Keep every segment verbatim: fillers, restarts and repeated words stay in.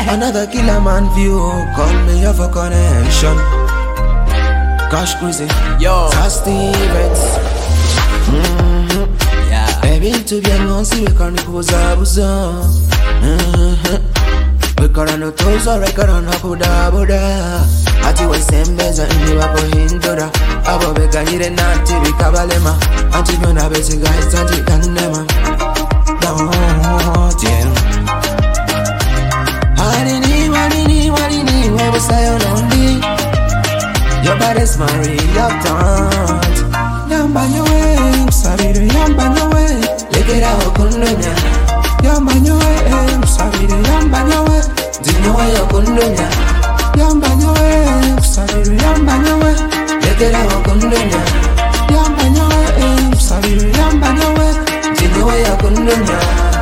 Another killer man view, call me up for connection. Cash crazy, yo, Stevens. Mm-hmm. Yeah, baby, to bien on si we can kuza buza. We can no tozo, we can no buda buda. Ati we sembeza indi wako hindura. Abo bega nire nanti bikabalema. Anti yona besi guys anti kanema. No, yeah. Harini, harini, harini, we will say on only. Your body's my reactant. Yamba nyowe, sabire yamba nyowe. Lekera okundonya. Yamba nyowe, sabire yamba nyowe. Dinyowe okundonya. Yamba nyowe, sabire yamba nyowe. Lekera okundonya. Yamba nyowe, sabire yamba nyowe. Dinyowe okundonya.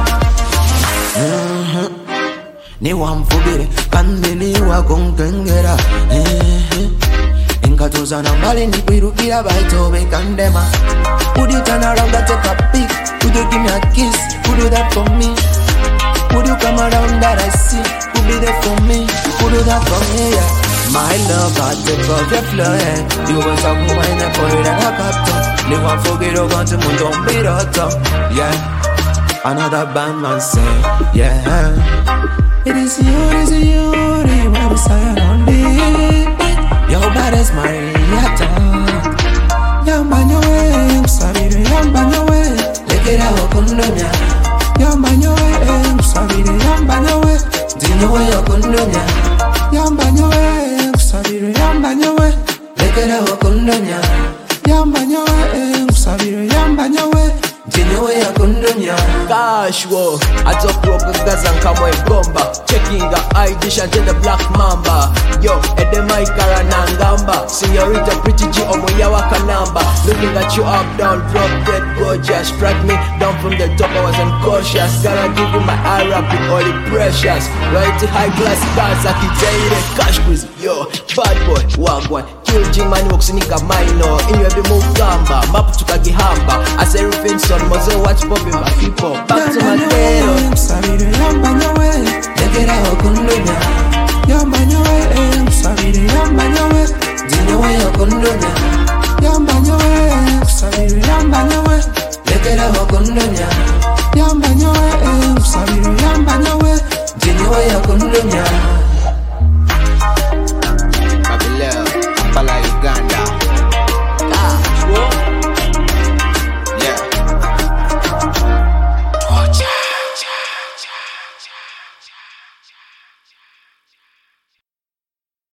Mhm. Ni wamfubire kandi ni wakonkengera. Eh. Katoza na mbali ni kuirukira baito bekandema. Would you turn around and take a peek? Would you give me a kiss? Would you that for me? Would you come around that I see? Would be there for me? Would you that for me? Yeah. My love, I take off your flirt. You was a woman and put it in a captain. Live and forget over to moon, don't be rotten. Yeah. Another band man say, yeah. It is you, it is you, the one beside on me. Your body's my reactant. Yamba nyowe, sabire yamba nyowe. Lekera okundonya. Yamba nyowe, sabire yamba nyowe. Dinyowe okundonya. Yamba nyowe, sabire yamba nyowe. Lekera okundonya. Yamba nyowe, sabire yamba nyowe. Dinyowe okundonya. Cash wo, atokroga gaza nkamwe gomba. Checking the I D shante the black mamba. Yo, edema ikara nangamba. Señorita pretty G omoya wakanamba. Looking at you up, down, drop dead gorgeous. Strike me down from the top, I was unconscious. Gotta give you my eye rap with all the precious. Royalty high class cars, I can tell you the cash quiz. Yo, bad boy, wagwan. Kill G man walks nika minor. In your be move gamba, map tukagihamba. As everything son, muzzle watch popping my people. Back to my tail. Sabire yamba nyowe. Lekera okundonya. Yamba nyowe, sabire yamba nyowe. Dinyowe okundonya. Yamba nyowe, sabire yamba nyowe. Lekera okundonya. Yamba nyowe, sabire yamba nyowe. Dinyowe okundonya.